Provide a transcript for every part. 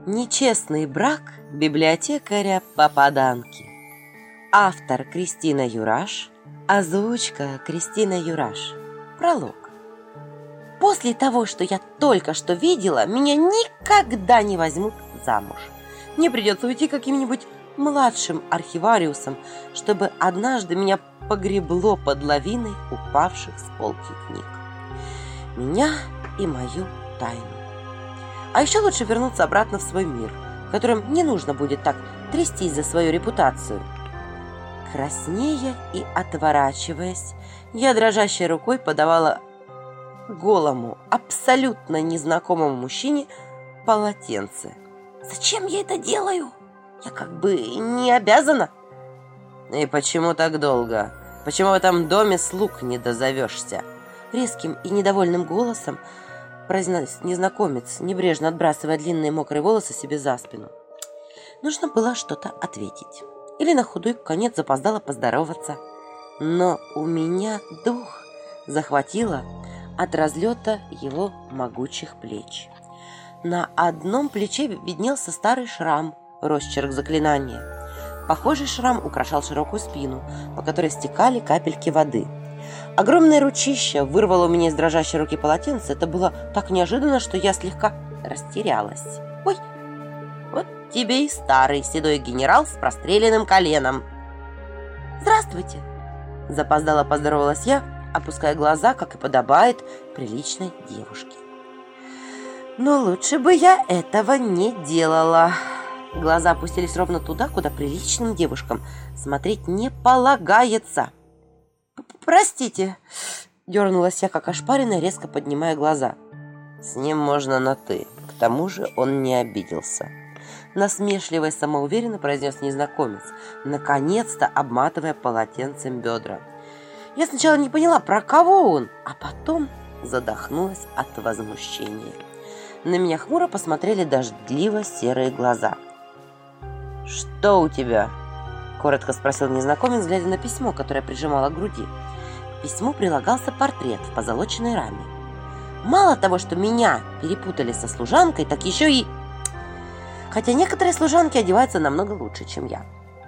Нечестный брак библиотекаря-попаданки. Автор Кристина Юраш. Озвучка Кристина Юраш. Пролог. После того, что я только что видела, меня никогда не возьмут замуж. Мне придется уйти каким-нибудь младшим архивариусом, чтобы однажды меня погребло под лавиной упавших с полки книг. Меня и мою тайну. А еще лучше вернуться обратно в свой мир, в котором не нужно будет так трястись за свою репутацию. Краснея и отворачиваясь, я дрожащей рукой подавала голому, абсолютно незнакомому мужчине полотенце. Зачем я это делаю? Я как бы не обязана. И почему так долго? Почему в этом доме слуг не дозовешься? Резким и недовольным голосом произнес незнакомец, небрежно отбрасывая длинные мокрые волосы себе за спину. Нужно было что-то ответить. Или на худой конец запоздало поздороваться. Но у меня дух захватило от разлета его могучих плеч. На одном плече виднелся старый шрам, росчерк заклинания. Похожий шрам украшал широкую спину, по которой стекали капельки воды. Огромное ручище вырвало у меня из дрожащей руки полотенце. Это было так неожиданно, что я слегка растерялась. Ой, вот тебе и старый седой генерал с простреленным коленом. Здравствуйте, запоздало поздоровалась я, опуская глаза, как и подобает приличной девушке. Но лучше бы я этого не делала. Глаза опустились ровно туда, куда приличным девушкам смотреть не полагается. «Простите», — дернулась я, как ошпаренная, резко поднимая глаза. «С ним можно на «ты», к тому же он не обиделся», — насмешливо и самоуверенно произнес незнакомец, наконец-то обматывая полотенцем бедра. Я сначала не поняла, про кого он, а потом задохнулась от возмущения. На меня хмуро посмотрели дождливо-серые глаза. «Что у тебя?» — коротко спросил незнакомец, глядя на письмо, которое прижимала к груди. К письму прилагался портрет в позолоченной раме. Мало того, что меня перепутали со служанкой, так еще и... Хотя некоторые служанки одеваются намного лучше, чем я.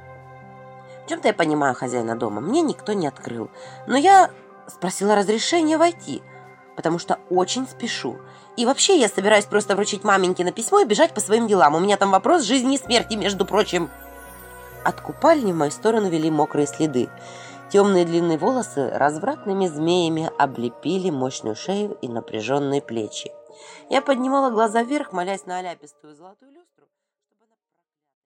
В чем-то я понимаю хозяина дома. Мне никто не открыл. Но я спросила разрешения войти, потому что очень спешу. И вообще я собираюсь просто вручить маменьке на письмо и бежать по своим делам. У меня там вопрос жизни и смерти, между прочим. От купальни в мою сторону вели мокрые следы. Темные длинные волосы развратными змеями облепили мощную шею и напряженные плечи. Я поднимала глаза вверх, молясь на аляпистую золотую люстру.